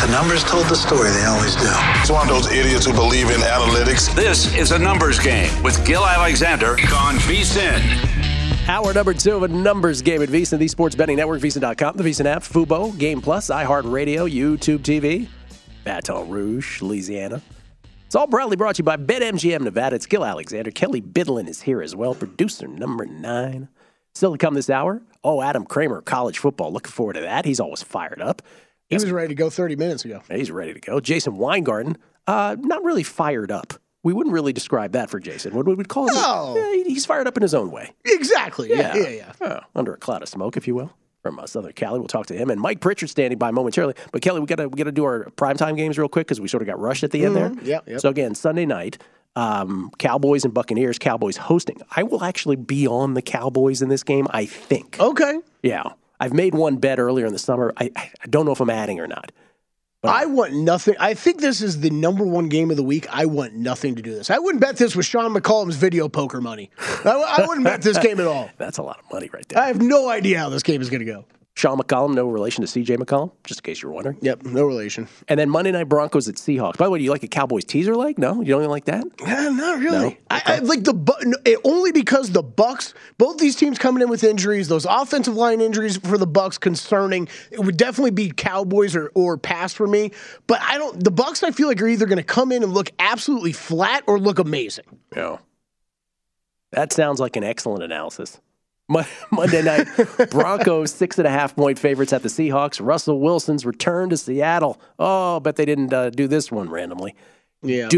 The numbers told the story. They always do. It's one of those idiots who believe in analytics. This is A Numbers Game with Gil Alexander on VSiN. Hour number 2 of A Numbers Game at VSiN, the Sports Betting Network, VSiN.com, the VSiN app, Fubo, Game Plus, iHeartRadio, YouTube TV, Baton Rouge, Louisiana. It's all proudly brought to you by BetMGM Nevada. It's Gil Alexander. Kelly Bidlin is here as well, producer number 9. Still to come this hour, Adam Kramer, college football. Looking forward to that. He's always fired up. He was ready to go 30 minutes ago. He's ready to go. Jason Weingarten, not really fired up. We wouldn't really describe that for Jason. What would we call him? No. He's fired up in his own way. Exactly. Yeah. Under a cloud of smoke, if you will, from Southern Cali. We'll talk to him. And Mike Pritchard standing by momentarily. But, Kelly, we got to do our primetime games real quick because we sort of got rushed at the end there. Yep. So, again, Sunday night, Cowboys and Buccaneers, Cowboys hosting. I will actually be on the Cowboys in this game, I think. Okay. Yeah. I've made one bet earlier in the summer. I don't know if I'm adding or not. But I want nothing. I think this is the number one game of the week. I want nothing to do this. I wouldn't bet this with Sean McCollum's video poker money. I wouldn't bet this game at all. That's a lot of money right there. I have no idea how this game is going to go. Sean McCollum, no relation to C.J. McCollum, just in case you're wondering. Yep, no relation. And then Monday Night Broncos at Seahawks. By the way, do you like a Cowboys teaser leg? No? You don't even like that? Not really. No? Okay. I like only because the Bucs, both these teams coming in with injuries, those offensive line injuries for the Bucs concerning. It would definitely be Cowboys or pass for me. But the Bucs I feel like are either going to come in and look absolutely flat or look amazing. Yeah. That sounds like an excellent analysis. Monday night, Broncos 6.5-point favorites at the Seahawks. Russell Wilson's return to Seattle. Oh, bet they didn't do this one randomly. Yeah.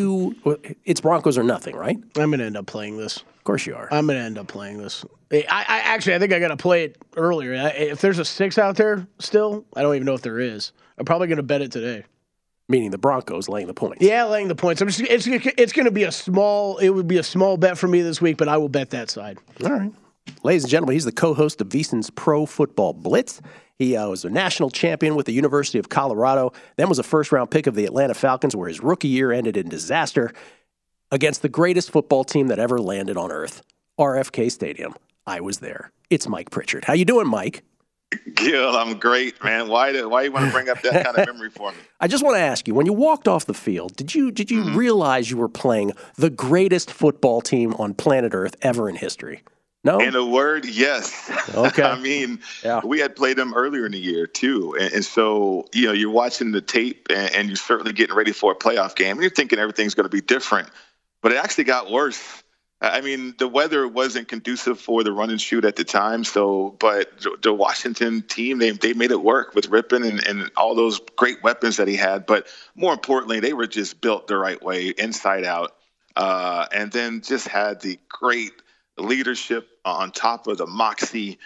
It's Broncos or nothing, right? I'm going to end up playing this. Of course you are. I'm going to end up playing this. I think I got to play it earlier. If there's a 6 out there still, I don't even know if there is. I'm probably going to bet it today. Meaning the Broncos laying the points. Yeah, laying the points. It's going to be it would be a small bet for me this week, but I will bet that side. All right. Ladies and gentlemen, he's the co-host of VSiN's Pro Football Blitz. He was a national champion with the University of Colorado, then was a first-round pick of the Atlanta Falcons, where his rookie year ended in disaster against the greatest football team that ever landed on Earth, RFK Stadium. I was there. It's Mike Pritchard. How you doing, Mike? Gil, I'm great, man. Why you want to bring up that kind of memory for me? I just want to ask you, when you walked off the field, did you realize you were playing the greatest football team on planet Earth ever in history? No? In a word, yes. Okay. I mean, we had played them earlier in the year, too. And so, you're watching the tape and you're certainly getting ready for a playoff game. And you're thinking everything's going to be different. But it actually got worse. I mean, the weather wasn't conducive for the run and shoot at the time. But the Washington team, they made it work with Rippon and all those great weapons that he had. But more importantly, they were just built the right way, inside out. And then just had the great leadership on top of the moxie.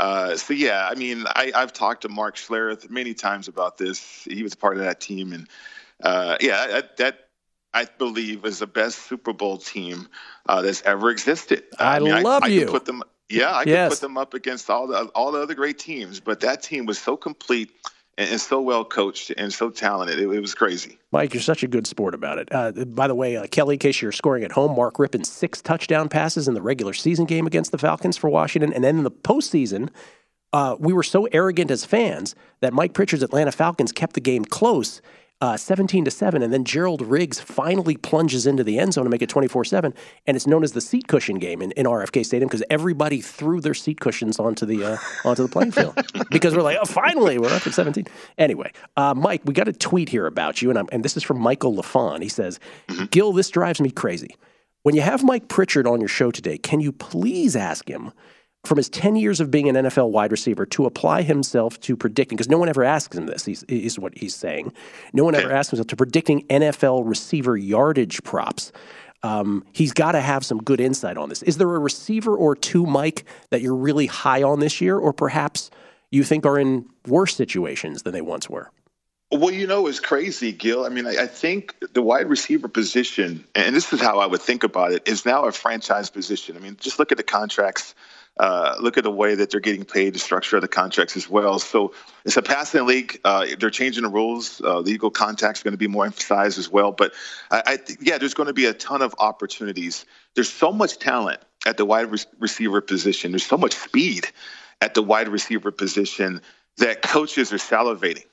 I mean, I've talked to Mark Schlereth many times about this. He was part of that team. And that I believe is the best Super Bowl team that's ever existed. I could put them. Yeah, I could put them up against all the other great teams. But that team was so complete and so well coached and so talented. It was crazy. Mike, you're such a good sport about it. By the way, Kelly, in case you're scoring at home, Mark Rippon 6 touchdown passes in the regular season game against the Falcons for Washington. And then in the postseason, we were so arrogant as fans that Mike Pritchard's Atlanta Falcons kept the game close, 17-7, and then Gerald Riggs finally plunges into the end zone to make it 24-7, and it's known as the seat cushion game in RFK Stadium because everybody threw their seat cushions onto the playing field because we're like, oh, finally, we're up at 17. Anyway, Mike, we got a tweet here about you, and this is from Michael LaFawn. He says, Gil, this drives me crazy. When you have Mike Pritchard on your show today, can you please ask him, from his 10 years of being an NFL wide receiver, to apply himself to predicting, because no one ever asks him this, is what he's saying. No one ever asks himself to predicting NFL receiver yardage props. He's got to have some good insight on this. Is there a receiver or two, Mike, that you're really high on this year, or perhaps you think are in worse situations than they once were? Well, it's crazy, Gil. I mean, I think the wide receiver position, and this is how I would think about it, is now a franchise position. I mean, just look at the contracts. Look at the way that they're getting paid, the structure of the contracts as well. So it's a passing league. They're changing the rules. Legal contact is going to be more emphasized as well. But I think, there's going to be a ton of opportunities. There's so much talent at the wide receiver position. There's so much speed at the wide receiver position that coaches are salivating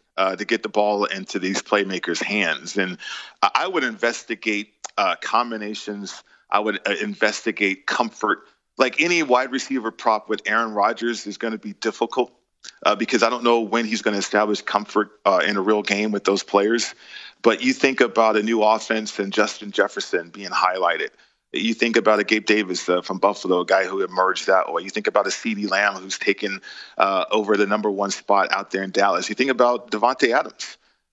to get the ball into these playmakers' hands. And I would investigate combinations. I would investigate comfort. Like any wide receiver prop with Aaron Rodgers is going to be difficult because I don't know when he's going to establish comfort in a real game with those players. But you think about a new offense and Justin Jefferson being highlighted. You think about a Gabe Davis from Buffalo, a guy who emerged that way. You think about a CeeDee Lamb who's taken over the number one spot out there in Dallas. You think about Davante Adams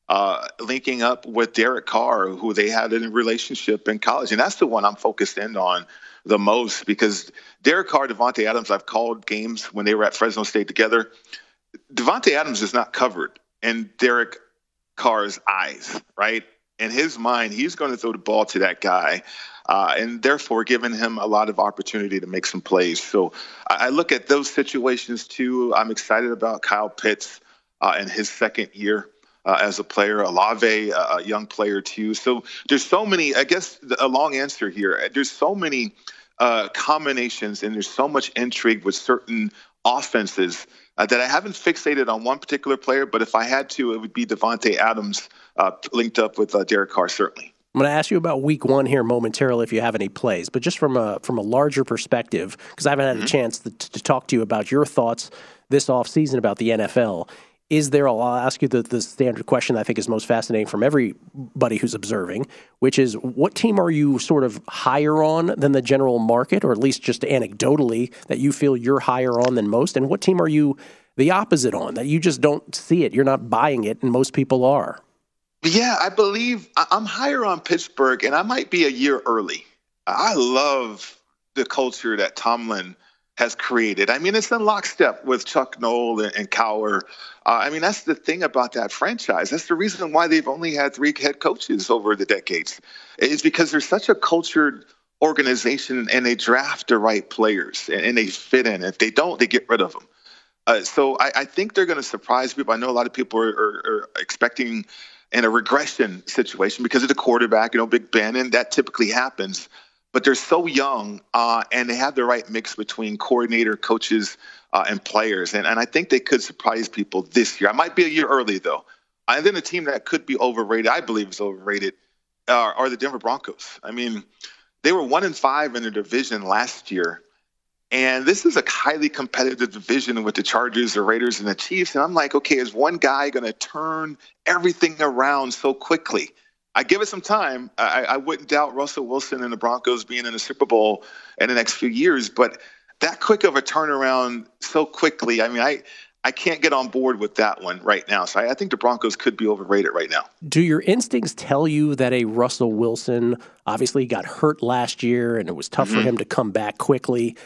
linking up with Derek Carr, who they had a relationship in college. And that's the one I'm focused in on the most because Derek Carr, Davante Adams, I've called games when they were at Fresno State together. Davante Adams is not covered in Derek Carr's eyes, right? In his mind, he's going to throw the ball to that guy. And therefore giving him a lot of opportunity to make some plays. So I look at those situations too. I'm excited about Kyle Pitts in his second year as a player. Olave, a young player too. So there's so many, I guess a long answer here. There's so many combinations and there's so much intrigue with certain offenses that I haven't fixated on one particular player, but if I had to, it would be Davante Adams linked up with Derek Carr, certainly. I'm going to ask you about week one here momentarily if you have any plays, but just from a larger perspective, because I haven't had a chance to talk to you about your thoughts this offseason about the NFL. I'll ask you the standard question that I think is most fascinating from everybody who's observing, which is what team are you sort of higher on than the general market, or at least just anecdotally that you feel you're higher on than most? And what team are you the opposite on, that you just don't see it, you're not buying it, and most people are? Yeah, I believe I'm higher on Pittsburgh, and I might be a year early. I love the culture that Tomlin has created. I mean, it's in lockstep with Chuck Noll and Cowher. I mean, that's the thing about that franchise. That's the reason why they've only had 3 head coaches over the decades. It's because they're such a cultured organization, and they draft the right players, and they fit in. If they don't, they get rid of them. So I think they're going to surprise people. I know a lot of people are expecting in a regression situation because of the quarterback, Big Ben, and that typically happens. But they're so young, and they have the right mix between coordinator, coaches, and players. And I think they could surprise people this year. I might be a year early, though. And then a team that could be overrated, I believe is overrated, are the Denver Broncos. I mean, they were 1-5 in their division last year. And this is a highly competitive division with the Chargers, the Raiders, and the Chiefs. And I'm like, okay, is one guy going to turn everything around so quickly? I give it some time. I wouldn't doubt Russell Wilson and the Broncos being in the Super Bowl in the next few years. But that quick of a turnaround so quickly, I mean, I can't get on board with that one right now. So I think the Broncos could be overrated right now. Do your instincts tell you that a Russell Wilson, obviously he got hurt last year and it was tough for him to come back quickly,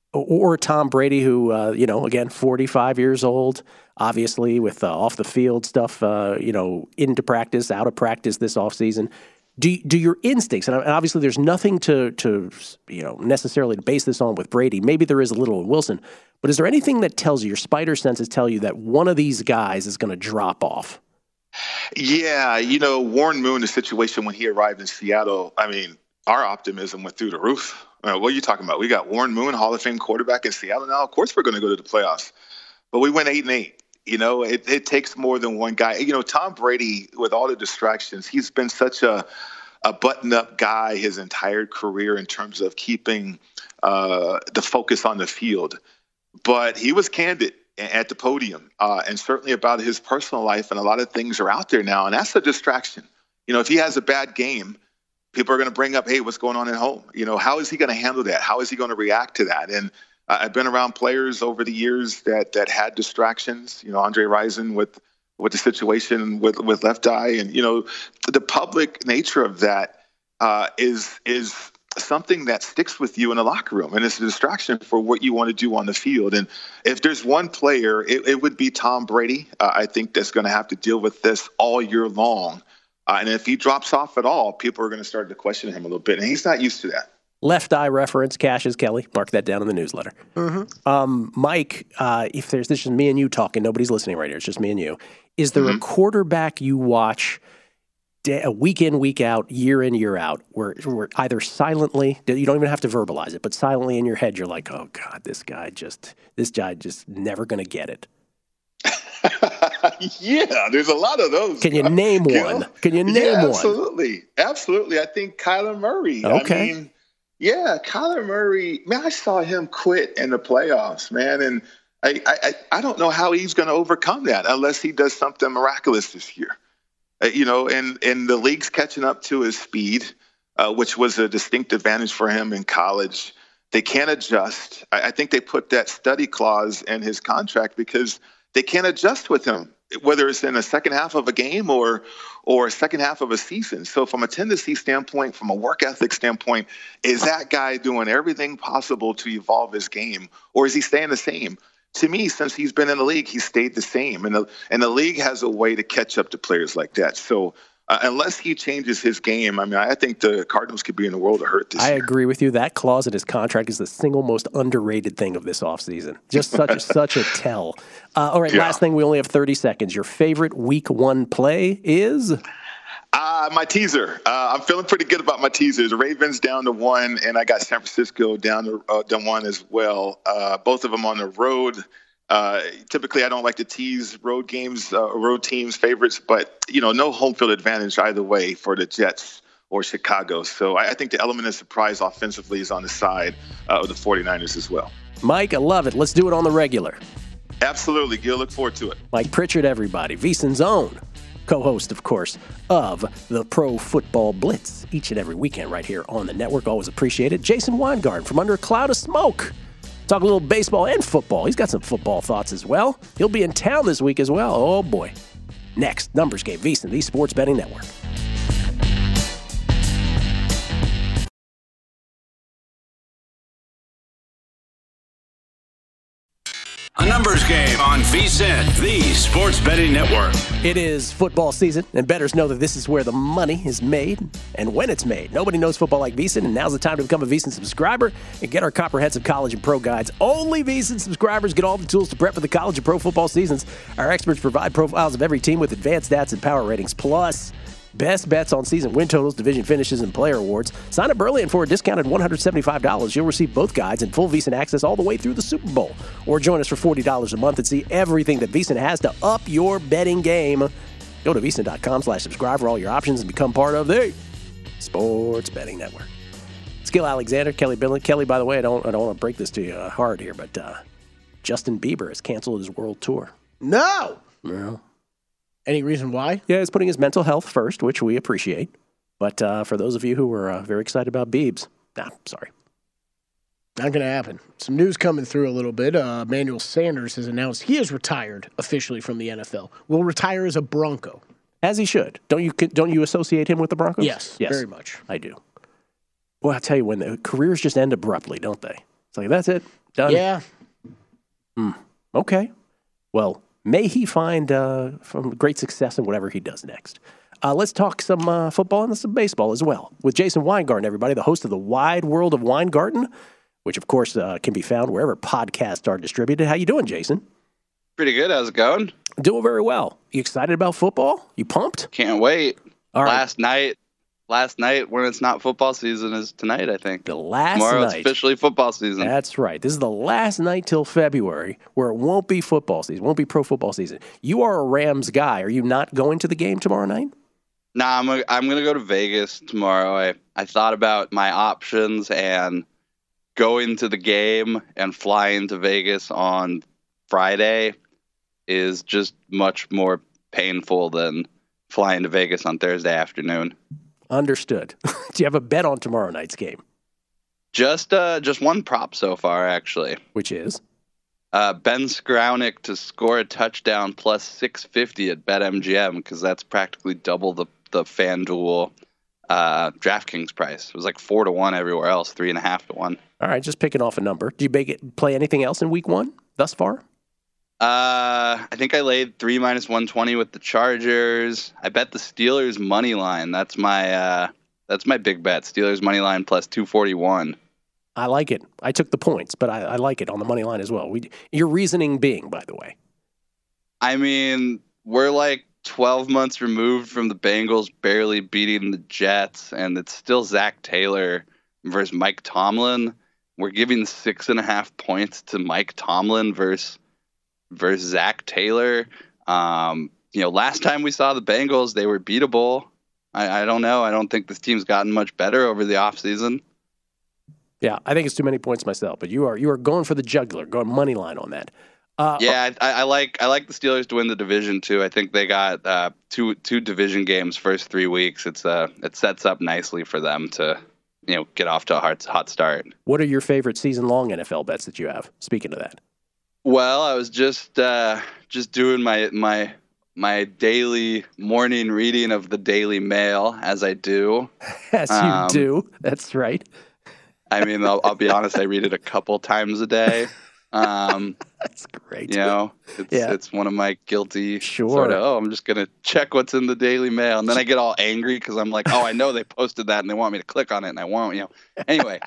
or Tom Brady, who, again, 45 years old, obviously with off the field stuff, into practice, out of practice this offseason. Do your instincts, and obviously there's nothing to necessarily to base this on with Brady. Maybe there is a little with Wilson, but is there anything that tells you, your spider senses tell you that one of these guys is going to drop off? Yeah, Warren Moon, the situation when he arrived in Seattle, I mean, our optimism went through the roof. What are you talking about? We got Warren Moon, Hall of Fame quarterback in Seattle now. Of course we're going to go to the playoffs. But we went 8-8. It takes more than one guy. Tom Brady, with all the distractions, he's been such a button-up guy his entire career in terms of keeping the focus on the field. But he was candid at the podium and certainly about his personal life, and a lot of things are out there now, and that's a distraction. If he has a bad game, people are going to bring up, hey, what's going on at home? How is he going to handle that? How is he going to react to that? And I've been around players over the years that had distractions. Andre Rison with the situation with left eye, and the public nature of that is something that sticks with you in the locker room, and it's a distraction for what you want to do on the field. And if there's one player, it would be Tom Brady. I think that's going to have to deal with this all year long. And if he drops off at all, people are going to start to question him a little bit, and he's not used to that. Left eye reference, Cassius Kelly. Mark that down in the newsletter. Mike, if this is me and you talking, nobody's listening right here. It's just me and you. Is there a quarterback you watch week in, week out, year in, year out, where either silently, you don't even have to verbalize it, but silently in your head, you're like, oh God, this guy just never going to get it? Yeah, there's a lot of those. Can you name one? Can you name one? Absolutely. I think Kyler Murray. Okay. I mean, yeah, Kyler Murray. Man, I saw him quit in the playoffs, man, and I don't know how he's going to overcome that unless he does something miraculous this year. And the league's catching up to his speed, which was a distinct advantage for him in college. They can't adjust. I think they put that study clause in his contract because they can't adjust with him, whether it's in a second half of a game or a second half of a season. So from a tendency standpoint, from a work ethic standpoint, is that guy doing everything possible to evolve his game, or is he staying the same? To me, since he's been in the league, he stayed the same. And the league has a way to catch up to players like that. So unless he changes his game, I mean, I think the Cardinals could be in the world of hurt this year. I agree with you. That clause in his contract is the single most underrated thing of this offseason. Just such a tell. All right, last thing. We only have 30 seconds. Your favorite week 1 play is? My teaser. I'm feeling pretty good about my teasers. Ravens down to 1, and I got San Francisco down to 1 as well. Both of them on the road. Typically, I don't like to tease road games, road teams' favorites, but no home field advantage either way for the Jets or Chicago. So I think the element of surprise offensively is on the side of the 49ers as well. Mike, I love it. Let's do it on the regular. Absolutely, Gil. Look forward to it. Mike Pritchard, everybody. VSiN's own co-host, of course, of the Pro Football Blitz each and every weekend right here on the network. Always appreciate it. Jason Weingarten from Under a Cloud of Smoke. Talk a little baseball and football. He's got some football thoughts as well. He'll be in town this week as well. Oh, boy. Next, Numbers Game, VSiN, the Sports Betting Network. A Numbers Game on VSiN, the Sports Betting Network. It is football season, and bettors know that this is where the money is made and when it's made. Nobody knows football like VSiN, and now's the time to become a VSiN subscriber and get our comprehensive college and pro guides. Only VSiN subscribers get all the tools to prep for the college and pro football seasons. Our experts provide profiles of every team with advanced stats and power ratings, plus best bets on season win totals, division finishes, and player awards. Sign up early, and for a discounted $175, you'll receive both guides and full VSiN access all the way through the Super Bowl. Or join us for $40 a month and see everything that VSiN has to up your betting game. Go to VSiN.com/subscribe for all your options and become part of the Sports Betting Network. It's Gil Alexander, Kelly Billin. Kelly, by the way, I don't want to break this to you hard here, but Justin Bieber has canceled his world tour. No! No. Any reason why? Yeah, he's putting his mental health first, which we appreciate. But for those of you who were very excited about Biebs, sorry. Not going to happen. Some news coming through a little bit. Emmanuel Sanders has announced he is retired officially from the NFL. Will retire as a Bronco. As he should. Don't you associate him with the Broncos? Yes, very much. I do. Well, I'll tell you, when the careers just end abruptly, don't they? It's like, that's it. Done. Yeah. Okay. Well, may he find from great success in whatever he does next. Let's talk some football and some baseball as well with Jason Weingarten, everybody, the host of the Wide World of Weingarten, which, of course, can be found wherever podcasts are distributed. How you doing, Jason? Pretty good. How's it going? Doing very well. You excited about football? You pumped? Can't wait. All right. Last night when it's not football season is tonight, I think. Tomorrow's night. Officially football season. That's right. This is the last night till February where it won't be football season, won't be pro football season. You are a Rams guy. Are you not going to the game tomorrow night? Nah, I'm going to go to Vegas tomorrow. I thought about my options, and going to the game and flying to Vegas on Friday is just much more painful than flying to Vegas on Thursday afternoon. Understood. Do you have a bet on tomorrow night's game? Just one prop so far, actually. Which is? Ben Skowronek to score a touchdown plus 650 at BetMGM, because that's practically double the FanDuel DraftKings price. It was like 4-1 everywhere else, 3.5-1. All right, just picking off a number. Do you play anything else in week 1 thus far? I think I laid 3 minus 120 with the Chargers. I bet the Steelers money line. That's my big bet. Steelers money line plus 241. I like it. I took the points, but I like it on the money line as well. Your reasoning being, by the way. I mean, we're like 12 months removed from the Bengals barely beating the Jets, and it's still Zach Taylor versus Mike Tomlin. We're giving 6.5 points to Mike Tomlin versus Zach Taylor. Last time we saw the Bengals, they were beatable. I don't know. I don't think this team's gotten much better over the offseason. Yeah, I think it's too many points myself, but you are going for the jugular, going money line on that. I like the Steelers to win the division too. I think they got two division games first 3 weeks. It sets up nicely for them to get off to a hot start. What are your favorite season long NFL bets that you have? Speaking of that, well, I was just doing my daily morning reading of the Daily Mail, as I do. As you do. That's right. I mean, I'll be honest. I read it a couple times a day. That's great. It's one of my guilty sort of, I'm just going to check what's in the Daily Mail. And then I get all angry because I'm like, I know they posted that and they want me to click on it and I won't, Anyway,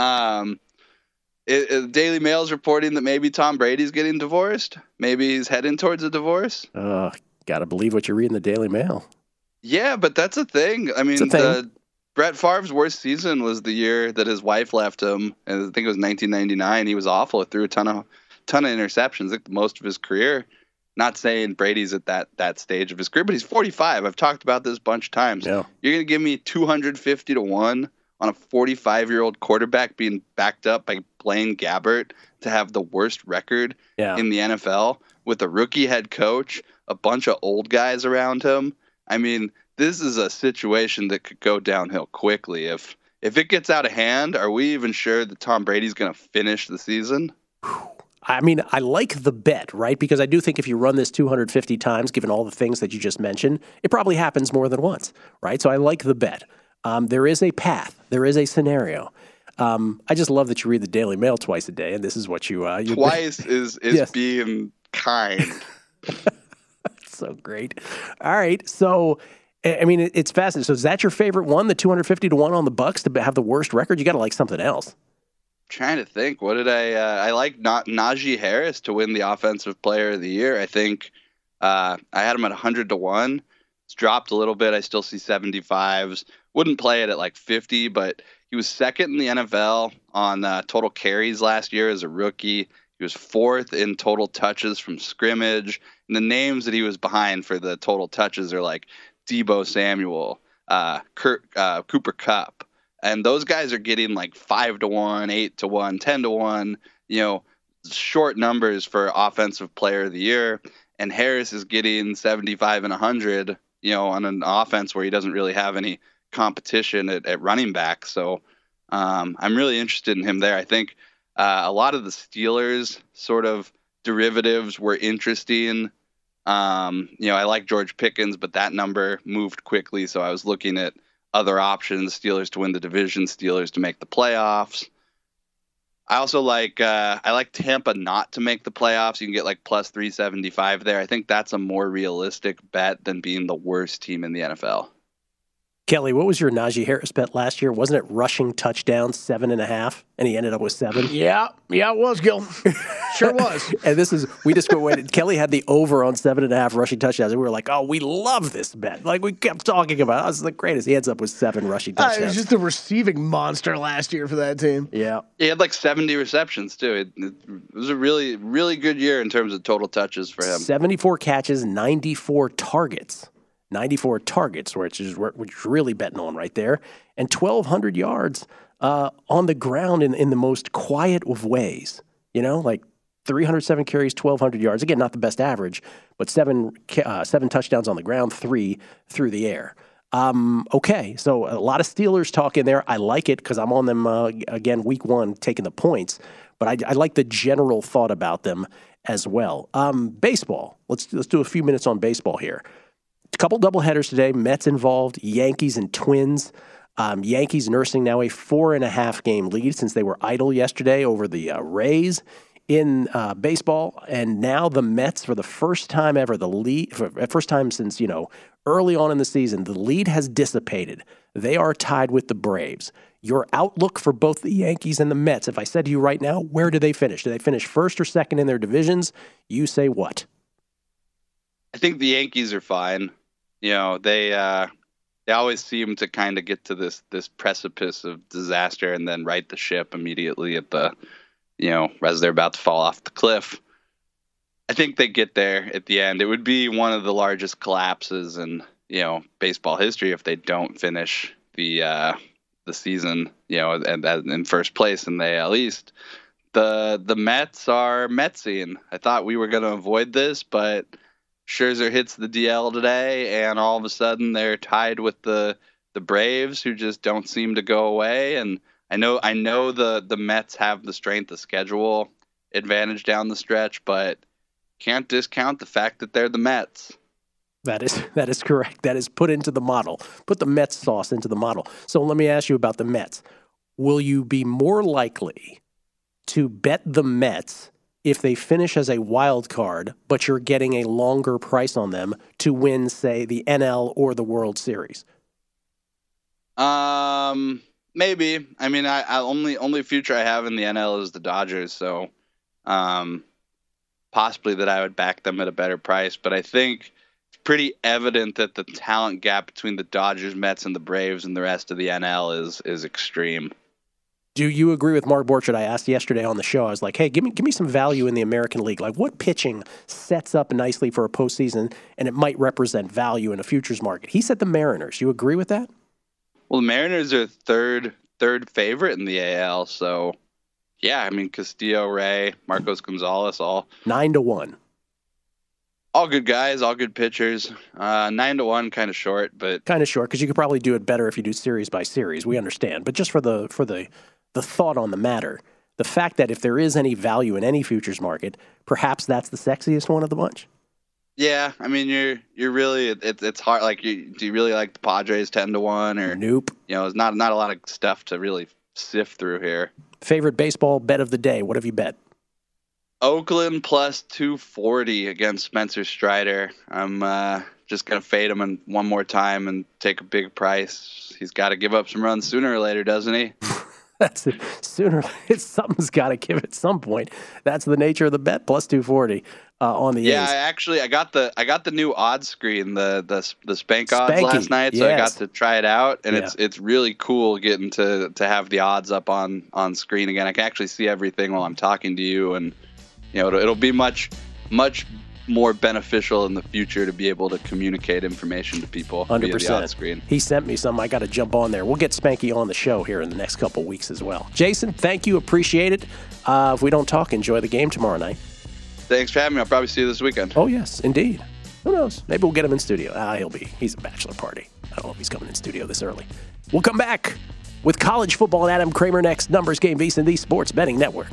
Daily Mail's reporting that maybe Tom Brady's getting divorced. Maybe he's heading towards a divorce. Got to believe what you read in the Daily Mail. Yeah, but that's a thing. I mean, Brett Favre's worst season was the year that his wife left him, and I think it was 1999. He was awful. It threw a ton of interceptions, like most of his career. Not saying Brady's at that stage of his career, but he's 45. I've talked about this a bunch of times. Yeah. You're going to give me 250 to 1 on a 45-year-old quarterback being backed up by Blaine Gabbert to have the worst record in the NFL with a rookie head coach, a bunch of old guys around him. I mean, this is a situation that could go downhill quickly. If it gets out of hand, are we even sure that Tom Brady's going to finish the season? I mean, I like the bet, right? Because I do think if you run this 250 times, given all the things that you just mentioned, it probably happens more than once, right? So I like the bet. There is a path. There is a scenario. I just love that you read the Daily Mail twice a day, and this is what you twice is yes. Being kind. So great. All right, so I mean, it's fascinating. So is that your favorite one, the 250 to 1 on the Bucs to have the worst record? You got to like something else. Trying to think. What did I like Najee Harris to win the Offensive Player of the Year. I think I had him at 100 to 1. It's dropped a little bit. I still see 75s. Wouldn't play it at like 50, but he was second in the NFL on total carries last year as a rookie. He was fourth in total touches from scrimmage. And the names that he was behind for the total touches are like Deebo Samuel, Cooper Kupp. And those guys are getting like 5 to 1, 8 to 1, 10 to 1, short numbers for Offensive Player of the Year. And Harris is getting 75 and 100, on an offense where he doesn't really have any competition at running back. So I'm really interested in him there. I think a lot of the Steelers sort of derivatives were interesting. I like George Pickens, but that number moved quickly. So I was looking at other options, Steelers to win the division, Steelers to make the playoffs. I also like Tampa not to make the playoffs. You can get like plus 375 there. I think that's a more realistic bet than being the worst team in the NFL. Kelly, what was your Najee Harris bet last year? Wasn't it rushing touchdowns 7.5, and he ended up with 7? Yeah, it was, Gil. Sure was. And we just went. Kelly had the over on 7.5 rushing touchdowns, and we were like, "Oh, we love this bet." Like we kept talking about, "This is the greatest." He ends up with 7 rushing touchdowns. It was just a receiving monster last year for that team. Yeah, he had like 70 receptions too. It was a really, really good year in terms of total touches for him. 74 catches, 94 targets. 94 targets, which is really betting on right there, and 1,200 yards on the ground in the most quiet of ways. Like 307 carries, 1,200 yards. Again, not the best average, but 7 touchdowns on the ground, 3 through the air. Okay, so a lot of Steelers talk in there. I like it because I'm on them again week 1 taking the points, but I like the general thought about them as well. Baseball. Let's do a few minutes on baseball here. A couple doubleheaders today. Mets involved, Yankees and Twins. Yankees nursing now a 4.5 game lead since they were idle yesterday over the Rays in baseball. And now the Mets, for the first time ever, first time since, early on in the season, the lead has dissipated. They are tied with the Braves. Your outlook for both the Yankees and the Mets, if I said to you right now, where do they finish? Do they finish first or second in their divisions? You say what? I think the Yankees are fine. They always seem to kind of get to this precipice of disaster and then right the ship immediately at the, as they're about to fall off the cliff. I think they get there at the end. It would be one of the largest collapses in baseball history if they don't finish the season and in first place in the AL East. The Mets are Metsian. I thought we were going to avoid this, but Scherzer hits the DL today, and all of a sudden they're tied with the Braves, who just don't seem to go away. And I know the Mets have the strength of schedule advantage down the stretch, but can't discount the fact that they're the Mets. That is correct. That is put into the model. Put the Mets sauce into the model. So let me ask you about the Mets. Will you be more likely to bet the Mets if they finish as a wild card, but you're getting a longer price on them to win, say, the NL or the World Series? Maybe. I mean, I only future I have in the NL is the Dodgers, so possibly that I would back them at a better price. But I think it's pretty evident that the talent gap between the Dodgers, Mets, and the Braves and the rest of the NL is extreme. Do you agree with Mark Borchardt? I asked yesterday on the show, I was like, hey, give me some value in the American League. Like, what pitching sets up nicely for a postseason, and it might represent value in a futures market? He said the Mariners. You agree with that? Well, the Mariners are third favorite in the AL, so yeah, I mean, Castillo, Ray, Marcos Gonzalez, all 9-1. All good guys, all good pitchers. 9-1, kind of short, but kind of short because you could probably do it better if you do series by series. We understand, but just for the thought on the matter, the fact that if there is any value in any futures market, perhaps that's the sexiest one of the bunch. Yeah, I mean, you're really it's hard. Like, do you really like the Padres 10-1 or nope? There's not a lot of stuff to really sift through here. Favorite baseball bet of the day? What have you bet? Oakland plus 240 against Spencer Strider. I'm just going to fade him one more time and take a big price. He's got to give up some runs sooner or later, doesn't he? That's it. Something's got to give at some point. That's the nature of the bet. Plus 240 on the A's. Yeah, I got the new odds screen, the Spank odds last night, so yes. I got to try it out, and it's really cool getting to have the odds up on screen again. I can actually see everything while I'm talking to you, and it'll be much more beneficial in the future to be able to communicate information to people 100%. Via the odds screen. He sent me some. I got to jump on there. We'll get Spanky on the show here in the next couple weeks as well. Jason, thank you. Appreciate it. If we don't talk, enjoy the game tomorrow night. Thanks for having me. I'll probably see you this weekend. Oh, yes, indeed. Who knows? Maybe we'll get him in studio. He's a bachelor party. I don't know if he's coming in studio this early. We'll come back with college football and Adam Kramer next. Numbers Game, VSiN, the Sports Betting Network.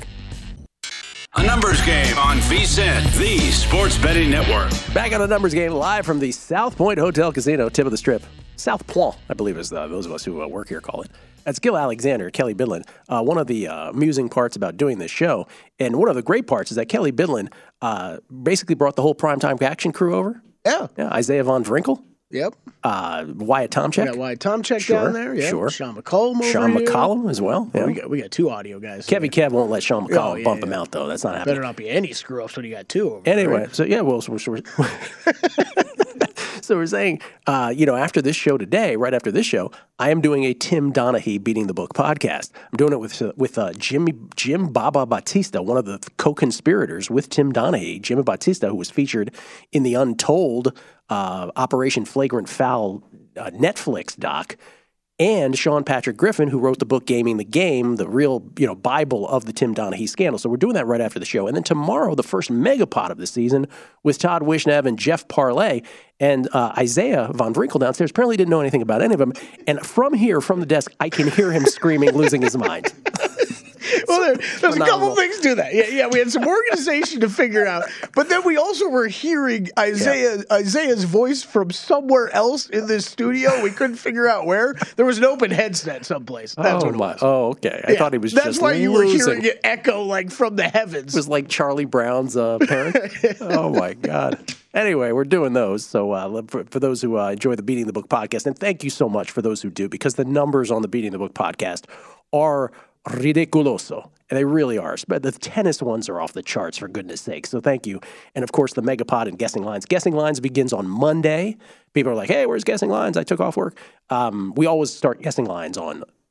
A Numbers Game on VSiN, the Sports Betting Network. Back on a Numbers Game live from the South Point Hotel Casino, tip of the strip. South Point, I believe is those of us who work here call it. That's Gil Alexander, Kelly Bidlin. One of the amusing parts about doing this show, and one of the great parts, is that Kelly Bidlin basically brought the whole primetime action crew over. Yeah. Isaiah Von Vrinkle. Yep. Wyatt Tomchek. We got Wyatt Tomchek down there. Yeah. Sure. Sean McCollum over Sean here. McCollum as well. Yeah. We got two audio guys. Kev won't let Sean McCollum bump him out, though. That's not happening. Better not be any screw-ups when you got two over anyway, there. So yeah, well, so we're saying, after this show today, right after this show, I am doing a Tim Donaghy Beating the Book podcast. I'm doing it with Jim Baba Batista, one of the co-conspirators with Tim Donaghy. Jim Batista, who was featured in the Untold Operation Flagrant Foul Netflix doc, and Sean Patrick Griffin, who wrote the book Gaming the Game, the real Bible of the Tim Donaghy scandal. So we're doing that right after the show. And then tomorrow, the first megapod of the season with Todd Wishnev and Jeff Parlay. And Isaiah Von Vrinkle downstairs apparently didn't know anything about any of them. And from here, from the desk, I can hear him screaming, losing his mind. Well, there's a couple things to that. Yeah, we had some organization to figure out, but then we also were hearing Isaiah's voice from somewhere else in this studio. We couldn't figure out where. There was an open headset someplace. That's what it was. Oh, okay. I thought he was. That's why you were hearing it echo like from the heavens. It was like Charlie Brown's parent. Oh my God. Anyway, we're doing those. So for those who enjoy the Beating the Book podcast, and thank you so much for those who do, because the numbers on the Beating the Book podcast are ridiculoso. And they really are. But the tennis ones are off the charts, for goodness sake. So thank you. And of course, the Megapod and Guessing Lines. Guessing Lines begins on Monday. People are like, hey, where's Guessing Lines? I took off work. We always start Guessing Lines on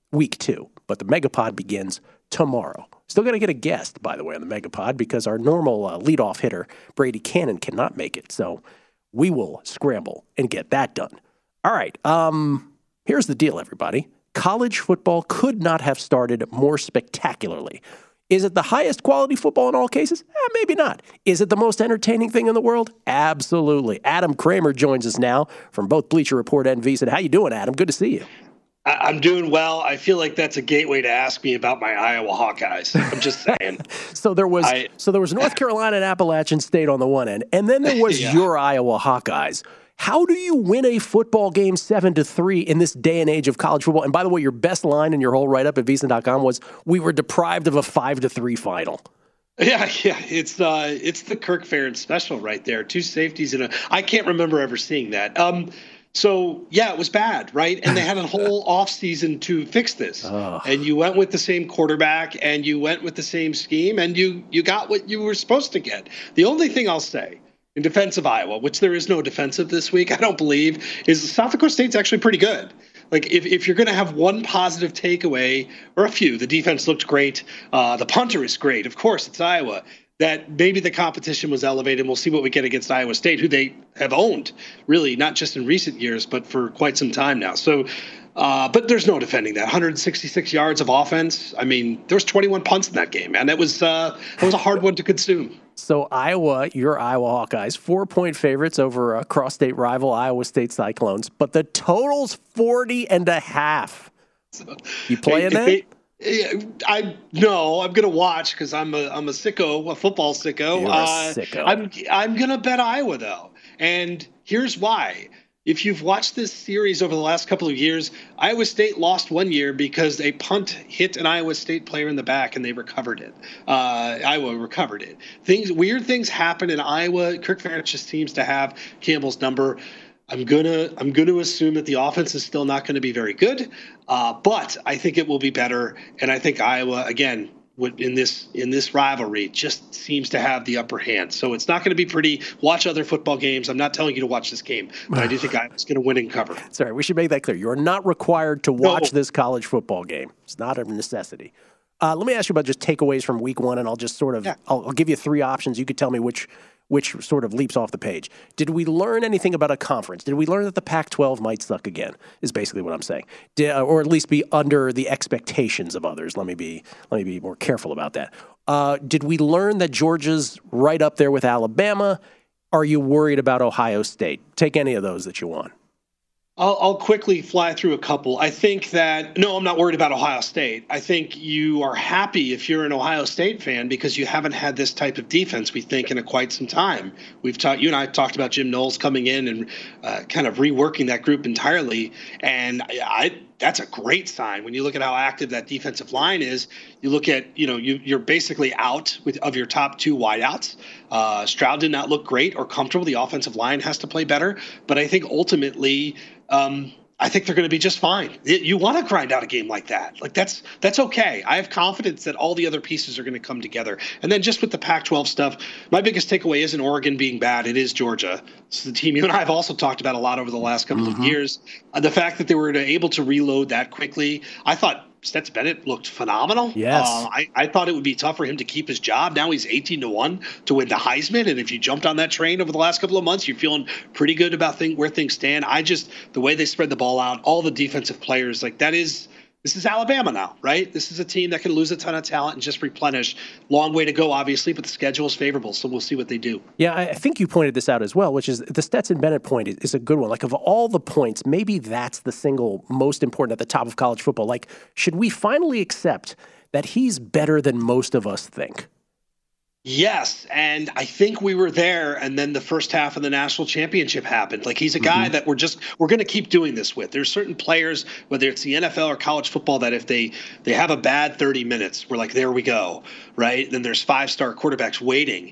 week 2. But the Megapod begins tomorrow. Still going to get a guest, by the way, on the Megapod because our normal leadoff hitter, Brady Cannon, cannot make it. So we will scramble and get that done. All right. Here's the deal, everybody. College football could not have started more spectacularly. Is it the highest quality football in all cases? Maybe not. Is it the most entertaining thing in the world? Absolutely. Adam Kramer joins us now from both Bleacher Report and VSiN. How you doing, Adam? Good to see you. I'm doing well. I feel like that's a gateway to ask me about my Iowa Hawkeyes. I'm just saying. So there was North Carolina and Appalachian State on the one end, and then there was your Iowa Hawkeyes. How do you win a football game 7-3 in this day and age of college football? And by the way, your best line in your whole write-up at VSiN.com was, we were deprived of a 5-3 final. Yeah, it's the Kirk Ferentz special right there. 2 safeties I can't remember ever seeing that. So yeah, it was bad, right? And they had a whole offseason to fix this. And you went with the same quarterback and you went with the same scheme and you got what you were supposed to get. The only thing I'll say in defense of Iowa, which there is no defensive this week, I don't believe, is South Dakota State's actually pretty good. Like, if you're going to have one positive takeaway, or a few, the defense looked great. The punter is great. Of course, it's Iowa. That maybe the competition was elevated. We'll see what we get against Iowa State, who they have owned, really, not just in recent years, but for quite some time now. So, but there's no defending that. 166 yards of offense. I mean, there was 21 punts in that game, man. That was a hard one to consume. So Iowa, your Iowa Hawkeyes, 4-point favorites over a cross-state rival, Iowa State Cyclones, but the total's 40.5. You playing that? I'm going to watch because I'm a sicko, a football sicko. You're a sicko. I'm going to bet Iowa though, and here's why. If you've watched this series over the last couple of years, Iowa State lost one year because a punt hit an Iowa State player in the back and they recovered it. Iowa recovered it. Weird things happen in Iowa. Kirk Ferentz just seems to have Campbell's number. I'm gonna assume that the offense is still not going to be very good, but I think it will be better. And I think Iowa, again, in this rivalry, just seems to have the upper hand. So it's not going to be pretty. Watch other football games. I'm not telling you to watch this game, but I do think Iowa's going to win and cover. Sorry, we should make that clear. You are not required to watch this college football game. It's not a necessity. Let me ask you about just takeaways from week 1, and I'll just sort of I'll give you 3 options. You could tell me which sort of leaps off the page. Did we learn anything about a conference? Did we learn that the Pac-12 might suck again, is basically what I'm saying. Or at least be under the expectations of others. Let me be more careful about that. Did we learn that Georgia's right up there with Alabama? Are you worried about Ohio State? Take any of those that you want. I'll quickly fly through a couple. I think that, no, I'm not worried about Ohio State. I think you are happy if you're an Ohio State fan because you haven't had this type of defense, we think, in quite some time. You and I talked about Jim Knowles coming in and kind of reworking that group entirely. And that's a great sign. When you look at how active that defensive line is, you look at, you're basically out of your top 2 wideouts. Stroud did not look great or comfortable. The offensive line has to play better. But I think ultimately, I think they're going to be just fine. You want to grind out a game like that. Like that's okay. I have confidence that all the other pieces are going to come together. And then just with the Pac-12 stuff, my biggest takeaway isn't Oregon being bad. It is Georgia. It's the team you and I have also talked about a lot over the last couple of years. The fact that they were able to reload that quickly, I thought Stetson Bennett looked phenomenal. Yes. I thought it would be tough for him to keep his job. Now he's 18-1 to win the Heisman. And if you jumped on that train over the last couple of months, you're feeling pretty good about where things stand. The way they spread the ball out, all the defensive players, this is Alabama now, right? This is a team that can lose a ton of talent and just replenish. Long way to go, obviously, but the schedule is favorable, so we'll see what they do. Yeah, I think you pointed this out as well, which is the Stetson Bennett point is a good one. Like, of all the points, maybe that's the single most important at the top of college football. Like, should we finally accept that he's better than most of us think? Yes, and I think we were there, and then the first half of the national championship happened. Like, he's a guy that we're going to keep doing this with. There's certain players, whether it's the NFL or college football, that if they have a bad 30 minutes, we're like, there we go, right? Then there's 5-star quarterbacks waiting.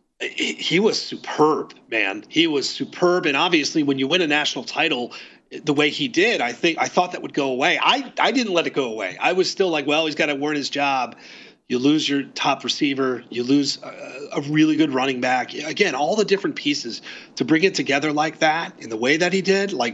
He was superb, man. He was superb, and obviously when you win a national title the way he did, I thought that would go away. I didn't let it go away. I was still like, well, he's got to earn his job. You lose your top receiver. You lose a really good running back. Again, all the different pieces to bring it together like that in the way that he did, like,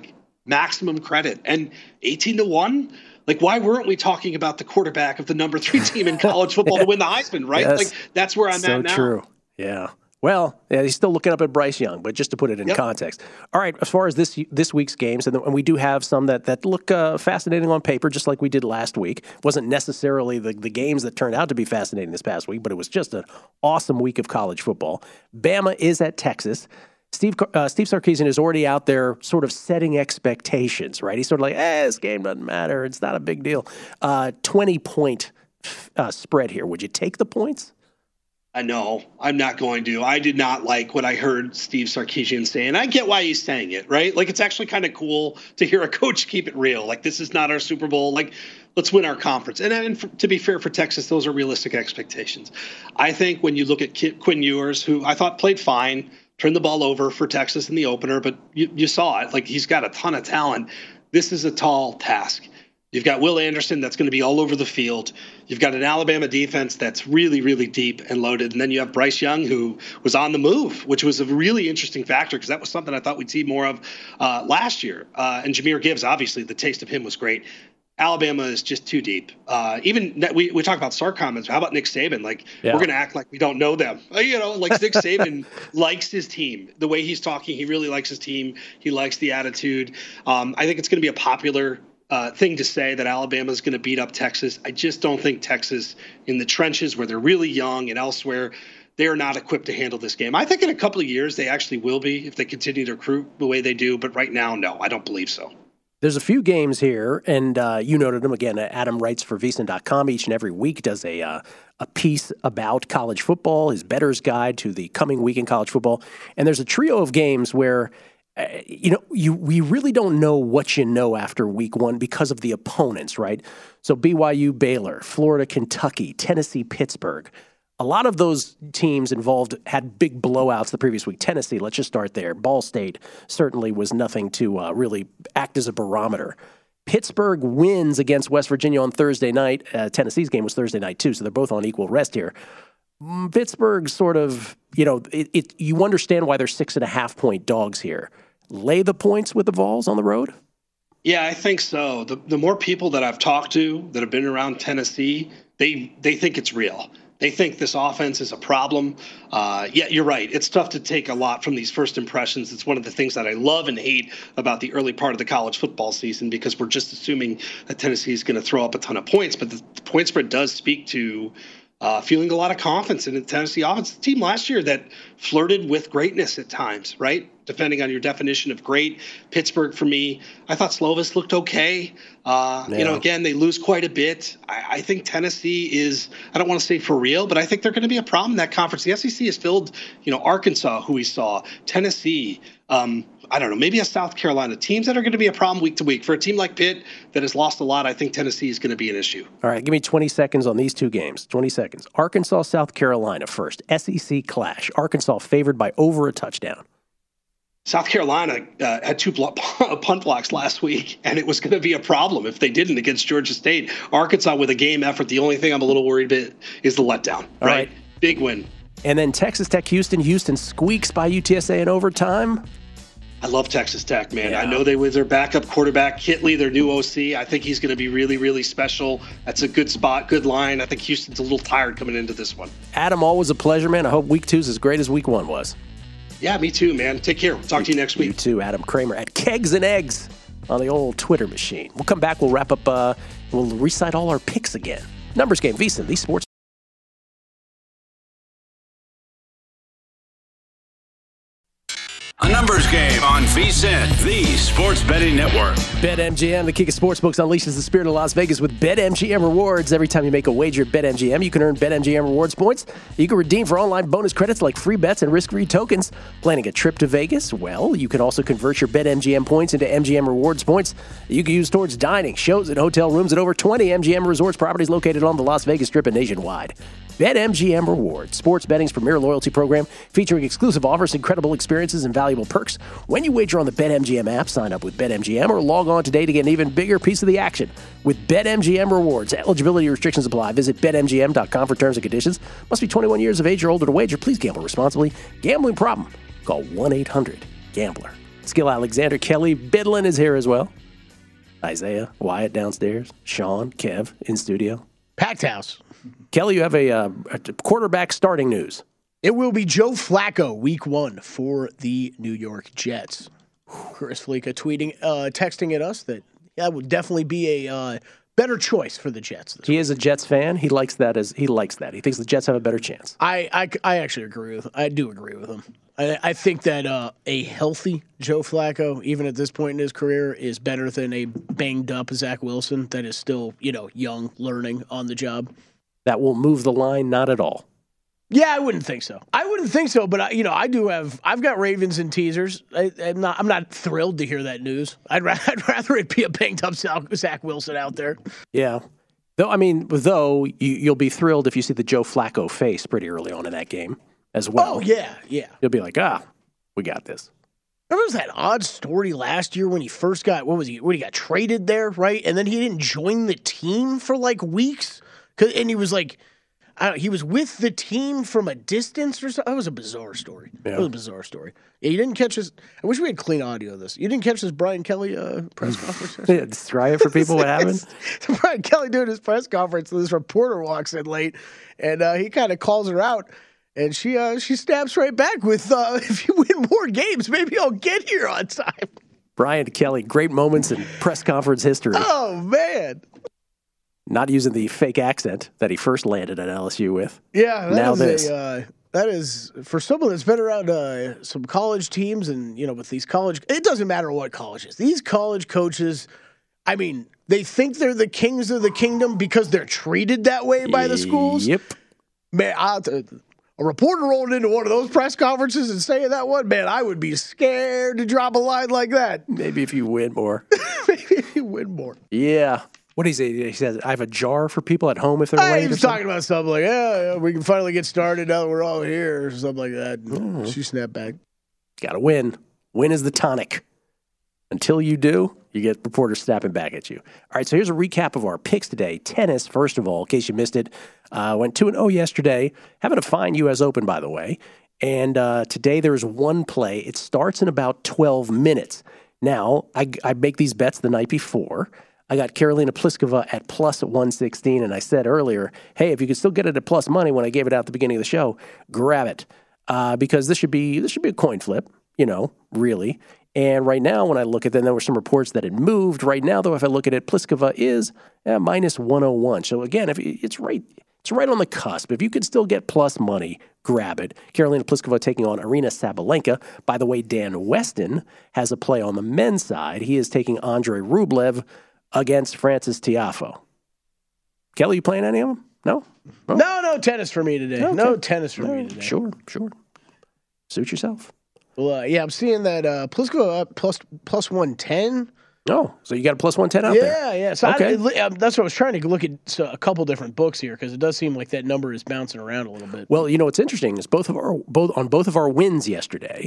maximum credit. And 18-1, like, why weren't we talking about the quarterback of the number 3 team in college football to win the Heisman, right? Yes. Like, that's where I'm at now. So true. Yeah. Well, yeah, he's still looking up at Bryce Young, but just to put it in context. All right, as far as this week's games, and we do have some that look fascinating on paper, just like we did last week. Wasn't necessarily the games that turned out to be fascinating this past week, but it was just an awesome week of college football. Bama is at Texas. Steve Sarkisian is already out there sort of setting expectations, right? He's sort of like, this game doesn't matter. It's not a big deal. 20-point spread here. Would you take the points? I know. I'm not going to. I did not like what I heard Steve Sarkisian say, and I get why he's saying it, right? Like, it's actually kind of cool to hear a coach keep it real. Like, this is not our Super Bowl. Like, let's win our conference. And to be fair for Texas, those are realistic expectations. I think when you look at Quinn Ewers, who I thought played fine, turned the ball over for Texas in the opener, but you saw it. Like, he's got a ton of talent. This is a tall task. You've got Will Anderson that's going to be all over the field. You've got an Alabama defense that's really, really deep and loaded. And then you have Bryce Young, who was on the move, which was a really interesting factor because that was something I thought we'd see more of last year. And Jahmyr Gibbs, obviously, the taste of him was great. Alabama is just too deep. Even we talk about Sark comments. How about Nick Saban? Like, we're going to act like we don't know them. Like Nick Saban likes his team. The way he's talking, he really likes his team. He likes the attitude. I think it's going to be a popular thing to say that Alabama is going to beat up Texas. I just don't think Texas in the trenches where they're really young and elsewhere, they are not equipped to handle this game. I think in a couple of years they actually will be if they continue to recruit the way they do. But right now, no, I don't believe so. There's a few games here, and you noted them again. Adam writes for VSiN.com each and every week, does a piece about college football, his bettor's guide to the coming week in college football. And there's a trio of games where we really don't know what you know after week one because of the opponents, right? So BYU, Baylor, Florida, Kentucky, Tennessee, Pittsburgh. A lot of those teams involved had big blowouts the previous week. Tennessee, let's just start there. Ball State certainly was nothing to really act as a barometer. Pittsburgh wins against West Virginia on Thursday night. Tennessee's game was Thursday night too, so they're both on equal rest here. Pittsburgh sort of, you understand why they're 6.5-point dogs here. Lay the points with the Vols on the road? Yeah, I think so. The more people that I've talked to that have been around Tennessee, they think it's real. They think this offense is a problem. Yeah, you're right. It's tough to take a lot from these first impressions. It's one of the things that I love and hate about the early part of the college football season because we're just assuming that Tennessee is going to throw up a ton of points. But the point spread does speak to feeling a lot of confidence in the Tennessee offense. The team last year that flirted with greatness at times, right? Depending on your definition of great. Pittsburgh, for me, I thought Slovis looked okay. Again, they lose quite a bit. I think Tennessee is, I don't want to say for real, but I think they're going to be a problem in that conference. The SEC is filled, Arkansas, who we saw, Tennessee, I don't know, maybe a South Carolina. Teams that are going to be a problem week to week. For a team like Pitt that has lost a lot, I think Tennessee is going to be an issue. All right, give me 20 seconds on these two games. 20 seconds. Arkansas, South Carolina first. SEC clash. Arkansas favored by over a touchdown. South Carolina had 2 punt blocks last week, and it was going to be a problem if they didn't against Georgia State. Arkansas with a game effort. The only thing I'm a little worried about is the letdown. All right. Big win. And then Texas Tech, Houston. Houston squeaks by UTSA in overtime. I love Texas Tech, man. Yeah. I know they with their backup quarterback, Kitley, their new OC. I think he's going to be really, really special. That's a good spot, good line. I think Houston's a little tired coming into this one. Adam, always a pleasure, man. I hope week 2 is as great as week 1 was. Yeah, me too, man. Take care. We'll talk to you next week. You too, Adam Kramer at Kegs and Eggs on the old Twitter machine. We'll come back. We'll wrap up. We'll recite all our picks again. Numbers Game, VSiN, the sports. A Numbers Game on VSiN, the sports betting network. BetMGM, the king of sportsbooks, unleashes the spirit of Las Vegas with BetMGM rewards. Every time you make a wager at BetMGM, you can earn BetMGM rewards points. You can redeem for online bonus credits like free bets and risk-free tokens. Planning a trip to Vegas? Well, you can also convert your BetMGM points into MGM rewards points you can use towards dining, shows, and hotel rooms at over 20 MGM resorts properties located on the Las Vegas Strip and nationwide. BetMGM Rewards, sports betting's premier loyalty program featuring exclusive offers, incredible experiences, and valuable perks. When you wager on the BetMGM app, sign up with BetMGM or log on today to get an even bigger piece of the action with BetMGM Rewards. Eligibility restrictions apply. Visit BetMGM.com for terms and conditions. Must be 21 years of age or older to wager. Please gamble responsibly. Gambling problem? Call 1-800-GAMBLER. Skill Alexander, Kelly Bidlin is here as well. Isaiah, Wyatt downstairs, Sean, Kev in studio. Packed house. Kelly, you have a quarterback starting news. It will be Joe Flacco, week 1 for the New York Jets. Chris Fleeka texting at us that would definitely be a better choice for the Jets. He is a Jets fan. He likes that. He thinks the Jets have a better chance. I actually agree with him. I do agree with him. I think that a healthy Joe Flacco, even at this point in his career, is better than a banged up Zach Wilson that is still, young, learning on the job. That won't move the line, not at all. Yeah, I wouldn't think so. But I've got Ravens and teasers. I'm not thrilled to hear that news. I'd rather it be a banged up Zach Wilson out there. Yeah. Though you'll be thrilled if you see the Joe Flacco face pretty early on in that game as well. Oh, yeah. You'll be like, we got this. There was that odd story last year when he first got, when he got traded there, right? And then he didn't join the team for like weeks. And he was like, he was with the team from a distance or something. That was a bizarre story. Yeah. It was a bizarre story. Yeah, you didn't catch his. I wish we had clean audio of this. You didn't catch this Brian Kelly press conference? Yeah, describe it for people what happened. Brian Kelly doing his press conference, and this reporter walks in late, and he kind of calls her out, and she snaps right back with, if you win more games, maybe I'll get here on time. Brian Kelly, great moments in press conference history. Oh, man. Not using the fake accent that he first landed at LSU with. Yeah, that is for someone that's been around some college teams and, with these college, it doesn't matter what colleges. These college coaches, they think they're the kings of the kingdom because they're treated that way by the schools. Yep. Man, a reporter rolled into one of those press conferences and saying that one, man, I would be scared to drop a line like that. Maybe if you win more. Maybe if you win more. Yeah. What did he say? He says, I have a jar for people at home if they're late. He was talking about something like, yeah, we can finally get started now that we're all here, or something like that. She snapped back. Got to win. Win is the tonic. Until you do, you get reporters snapping back at you. All right, so here's a recap of our picks today. Tennis, first of all, in case you missed it, went 2-0 yesterday. Having a fine U.S. Open, by the way. And today there's one play. It starts in about 12 minutes. Now, I make these bets the night before. I got Karolina Pliskova at plus 116, and I said earlier, hey, if you can still get it at plus money when I gave it out at the beginning of the show, grab it because this should be a coin flip, really. And right now, when I look at them, there were some reports that it moved. Right now, though, if I look at it, Pliskova is minus 101. So again, if it's right on the cusp. If you could still get plus money, grab it. Karolina Pliskova taking on Aryna Sabalenka. By the way, Dan Weston has a play on the men's side. He is taking Andrei Rublev against Francis Tiafoe. Kelly, you playing any of them? No? No tennis for me today. Okay. No tennis for me today. Sure. Suit yourself. Well, yeah, I'm seeing that Pliskova up plus 110. Oh, so you got a plus 110 out there? Yeah. So okay. That's what I was trying to look at a couple different books here because it does seem like that number is bouncing around a little bit. Well, what's interesting is both of our wins yesterday,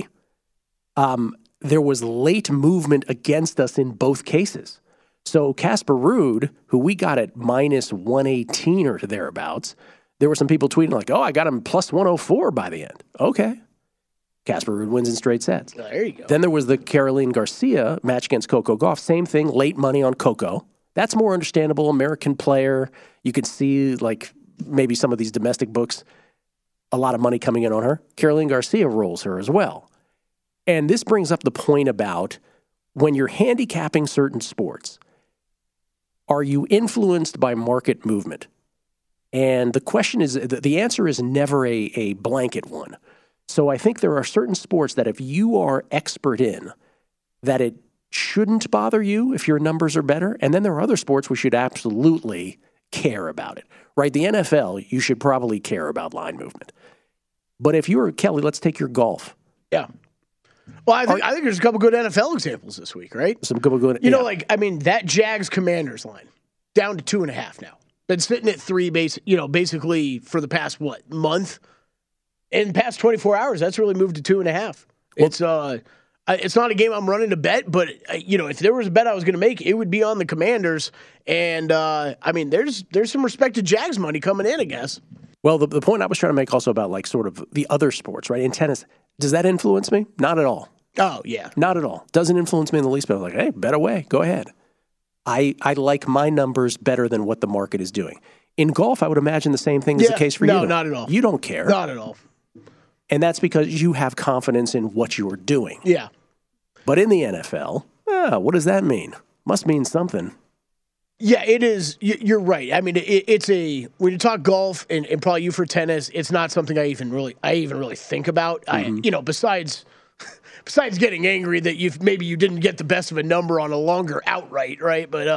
there was late movement against us in both cases. So Casper Ruud, who we got at minus 118 or thereabouts, there were some people tweeting like, I got him plus 104 by the end. Okay. Casper Ruud wins in straight sets. There you go. Then there was the Caroline Garcia match against Coco Gauff. Same thing, late money on Coco. That's more understandable. American player. You could see like maybe some of these domestic books, a lot of money coming in on her. Caroline Garcia rolls her as well. And this brings up the point about when you're handicapping certain sports, are you influenced by market movement? And the question is, the answer is never a blanket one. So I think there are certain sports that if you are expert in, that it shouldn't bother you if your numbers are better. And then there are other sports we should absolutely care about it, right? The NFL, you should probably care about line movement. But if you're Kelly, let's take your golf. Yeah. Well, I think there's a couple good NFL examples this week, right? Some couple good. That Jags Commanders line down to 2.5 now. Been sitting at 3 basically for the past month. In the past 24 hours, that's really moved to 2.5. Well, it's not a game I'm running to bet, but if there was a bet I was going to make, it would be on the Commanders. And there's some respected Jags money coming in, I guess. Well, the point I was trying to make also about like sort of the other sports, right? In tennis, does that influence me? Not at all. Oh, yeah. Not at all. Doesn't influence me in the least bit. I'm like, hey, bet away. Go ahead. I like my numbers better than what the market is doing. In golf, I would imagine the same thing is the case for you. No, not at all. You don't care. Not at all. And that's because you have confidence in what you are doing. Yeah. But in the NFL, what does that mean? Must mean something. Yeah, it is. You're right. I mean, it's when you talk golf and probably you for tennis, it's not something I even really think about. Besides getting angry that maybe you didn't get the best of a number on a longer outright, right? But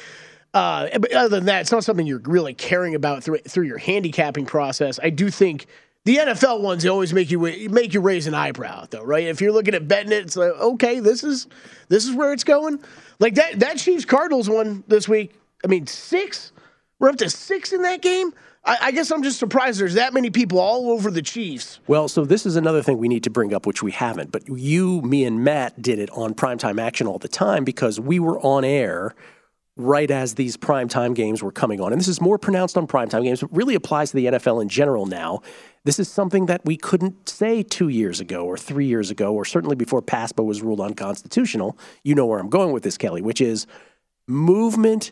other than that, it's not something you're really caring about through your handicapping process. I do think the NFL ones, they always make you raise an eyebrow, though, right? If you're looking at betting it, it's like, okay, this is where it's going. Like that Chiefs Cardinals one this week. I mean, 6. We're up to 6 in that game. I guess I'm just surprised there's that many people all over the Chiefs. Well, so this is another thing we need to bring up, which we haven't. But you, me, and Matt did it on Primetime Action all the time because we were on air right as these primetime games were coming on. And this is more pronounced on primetime games. It really applies to the NFL in general now. This is something that we couldn't say 2 years ago or 3 years ago, or certainly before PASPA was ruled unconstitutional. You know where I'm going with this, Kelly, which is movement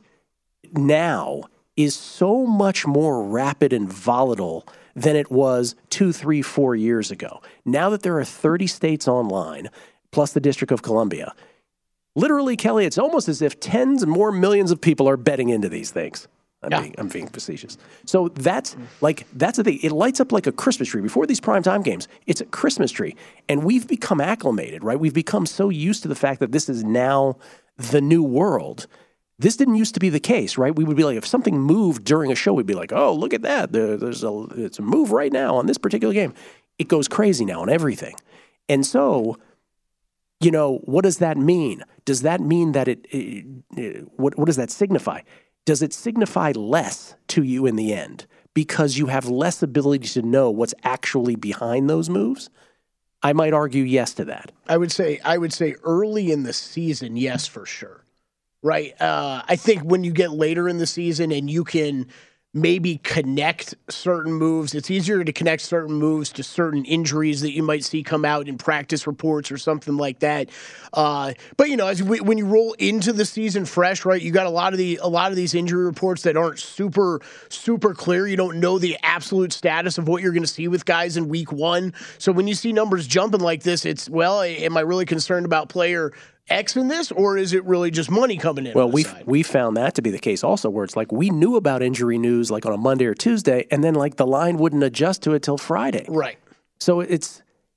now is so much more rapid and volatile than it was 2, 3, 4 years ago. Now that there are 30 states online, plus the District of Columbia, literally, Kelly, it's almost as if tens and more millions of people are betting into these things. I'm being facetious. So that's the thing. It lights up like a Christmas tree. Before these primetime games, it's a Christmas tree. And we've become acclimated, right? We've become so used to the fact that this is now the new world. This didn't used to be the case, right? We would be like, if something moved during a show, we'd be like, oh, look at that. It's a move right now on this particular game. It goes crazy now on everything. And so, what does that mean? Does that mean that what does that signify? Does it signify less to you in the end because you have less ability to know what's actually behind those moves? I might argue yes to that. I would say early in the season, yes, for sure. Right. I think when you get later in the season and you can maybe connect certain moves, it's easier to connect certain moves to certain injuries that you might see come out in practice reports or something like that. But when you roll into the season fresh, right, you got a lot of these injury reports that aren't super clear. You don't know the absolute status of what you're going to see with guys in week 1. So when you see numbers jumping like this, it's, well, am I really concerned about player X in this, or is it really just money coming in? Well, we found that to be the case also, where it's like we knew about injury news like on a Monday or Tuesday, and then like the line wouldn't adjust to it till Friday. Right. So it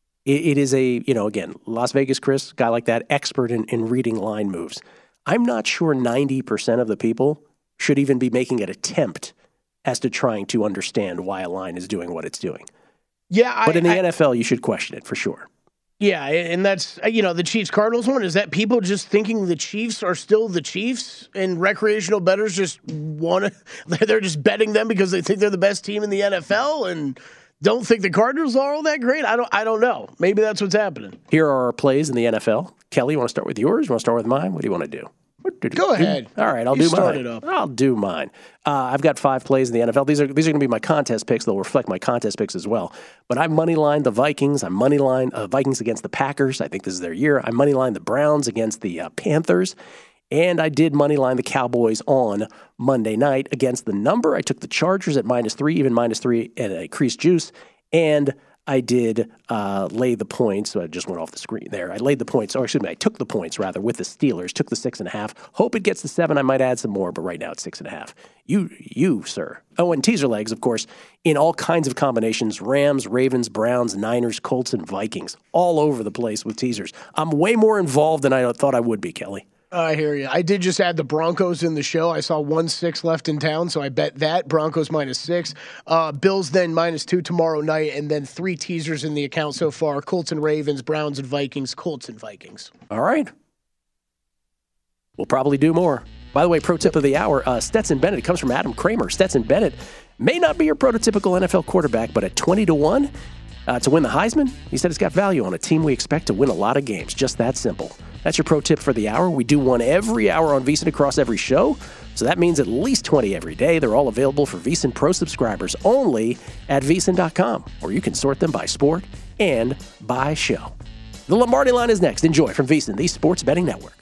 is a, again, Las Vegas Chris, guy like that, expert in reading line moves. I'm not sure 90% of the people should even be making an attempt as to trying to understand why a line is doing what it's doing. Yeah, but in the NFL, you should question it for sure. Yeah, and that's, the Chiefs-Cardinals one. Is that people just thinking the Chiefs are still the Chiefs and recreational bettors just they're just betting them because they think they're the best team in the NFL and don't think the Cardinals are all that great? I don't know. Maybe that's what's happening. Here are our plays in the NFL. Kelly, you want to start with yours? You want to start with mine? What do you want to do? Go ahead. All right, I'll do mine. I'll do mine. I've got 5 plays in the NFL. These are going to be my contest picks. They'll reflect my contest picks as well. But I moneylined the Vikings. I moneylined Vikings against the Packers. I think this is their year. I moneylined the Browns against the Panthers. And I did moneyline the Cowboys on Monday night against the number. I took the Chargers at -3, even -3, and I increased juice. And I did lay the points. So I just went off the screen there. I laid the points, or excuse me, I took the points rather with the Steelers. Took the 6.5. Hope it gets to 7. I might add some more, but right now it's 6.5. You, sir. Oh, and teaser legs, of course, in all kinds of combinations: Rams, Ravens, Browns, Niners, Colts, and Vikings. All over the place with teasers. I'm way more involved than I thought I would be, Kelly. I hear you. I did just add the Broncos in the show. I saw 1-6 left in town, so I bet that. Broncos -6. Bills then -2 tomorrow night, and then 3 teasers in the account so far. Colts and Ravens, Browns and Vikings, Colts and Vikings. All right. We'll probably do more. By the way, pro tip of the hour, Stetson Bennett. It comes from Adam Kramer. Stetson Bennett may not be your prototypical NFL quarterback, but at 20-1 to win the Heisman, he said it's got value on a team we expect to win a lot of games. Just that simple. That's your pro tip for the hour. We do one every hour on VSiN across every show, so that means at least 20 every day. They're all available for VSiN Pro subscribers only at VSiN.com, or you can sort them by sport and by show. The Lombardi Line is next. Enjoy from VSiN, the Sports Betting Network.